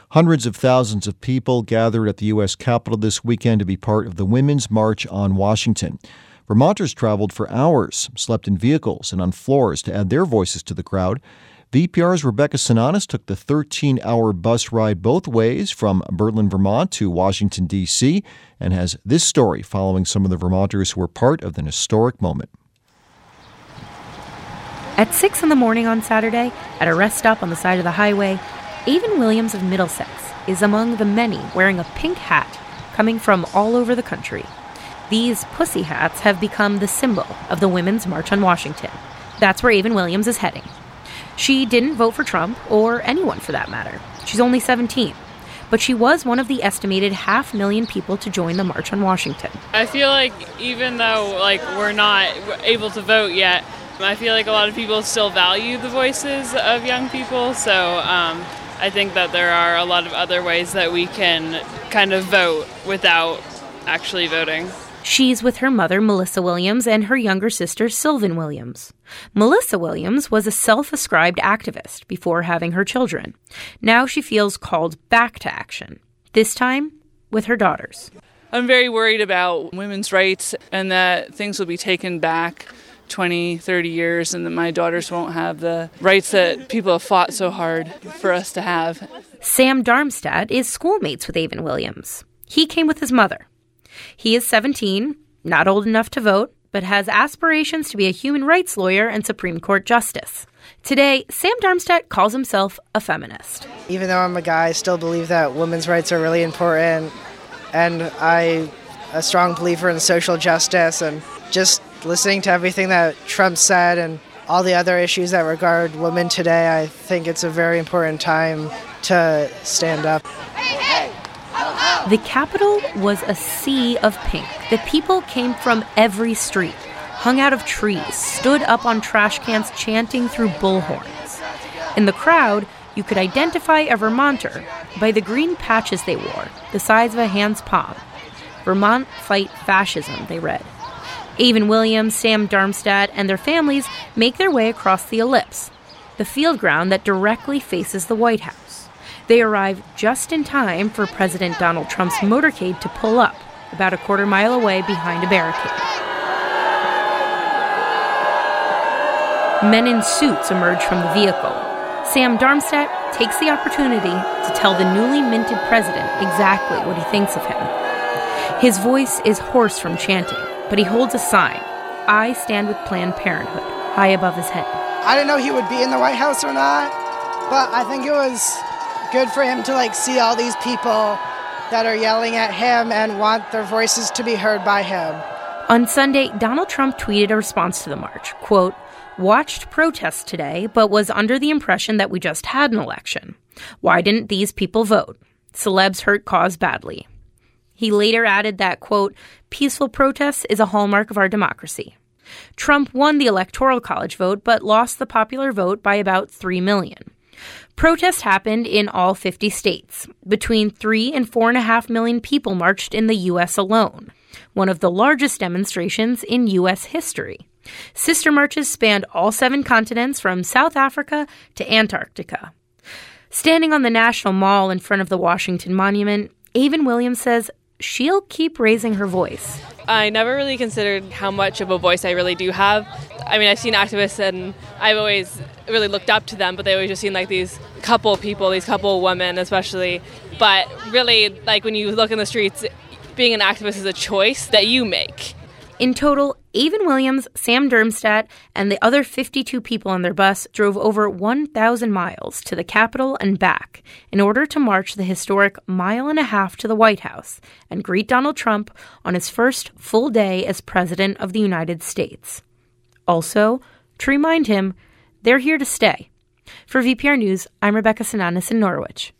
Hundreds of thousands of people gathered at the U.S. Capitol this weekend to be part of the Women's March on Washington. Vermonters traveled for hours, slept in vehicles and on floors to add their voices to the crowd. VPR's Rebecca Sananes took the 13-hour bus ride both ways from Berlin, Vermont to Washington, D.C., and has this story following some of the Vermonters who were part of the historic moment. At 6 in the morning on Saturday, at a rest stop on the side of the highway, Avon Williams of Middlesex is among the many wearing a pink hat coming from all over the country. These pussy hats have become the symbol of the Women's March on Washington. That's where Avon Williams is heading. She didn't vote for Trump, or anyone for that matter. She's only 17. But she was one of the estimated 500,000 people to join the March on Washington. I feel like even though we're not able to vote yet, I feel like a lot of people still value the voices of young people. So I think that there are a lot of other ways that we can kind of vote without actually voting. She's with her mother, Melissa Williams, and her younger sister, Sylvan Williams. Melissa Williams was a self-ascribed activist before having her children. Now she feels called back to action, this time with her daughters. I'm very worried about women's rights and that things will be taken back 20, 30 years and that my daughters won't have the rights that people have fought so hard for us to have. Sam Darmstadt is schoolmates with Avon Williams. He came with his mother. He is 17, not old enough to vote, but has aspirations to be a human rights lawyer and Supreme Court justice. Today, Sam Darmstadt calls himself a feminist. Even though I'm a guy, I still believe that women's rights are really important, and I'm a strong believer in social justice, and just listening to everything that Trump said and all the other issues that regard women today, I think it's a very important time to stand up. The Capitol was a sea of pink. The people came from every street, hung out of trees, stood up on trash cans chanting through bullhorns. In the crowd, you could identify a Vermonter by the green patches they wore, the size of a hand's palm. Vermont Fight Fascism, they read. Avon Williams, Sam Darmstadt, and their families make their way across the Ellipse, the field ground that directly faces the White House. They arrive just in time for President Donald Trump's motorcade to pull up, about a quarter mile away behind a barricade. Men in suits emerge from the vehicle. Sam Darmstadt takes the opportunity to tell the newly minted president exactly what he thinks of him. His voice is hoarse from chanting, but he holds a sign, "I stand with Planned Parenthood," high above his head. I didn't know he would be in the White House or not, but I think it was good for him to see all these people that are yelling at him and want their voices to be heard by him. On Sunday, Donald Trump tweeted a response to the march, quote, "Watched protests today, but was under the impression that we just had an election. Why didn't these people vote? Celebs hurt cause badly." He later added that, quote, "Peaceful protest is a hallmark of our democracy." Trump won the Electoral College vote, but lost the popular vote by about 3 million. Protests happened in all 50 states. Between 3 and 4.5 million people marched in the U.S. alone, one of the largest demonstrations in U.S. history. Sister marches spanned all 7 continents from South Africa to Antarctica. Standing on the National Mall in front of the Washington Monument, Avon Williams says she'll keep raising her voice. I never really considered how much of a voice I really do have. I mean, I've seen activists and I've always really looked up to them, but they always just seem like these couple people, these couple women especially. But really, when you look in the streets, being an activist is a choice that you make. In total, Avon Williams, Sam Darmstadt, and the other 52 people on their bus drove over 1,000 miles to the Capitol and back in order to march the historic 1.5 miles to the White House and greet Donald Trump on his first full day as President of the United States. Also, to remind him, they're here to stay. For VPR News, I'm Rebecca Sananes in Norwich.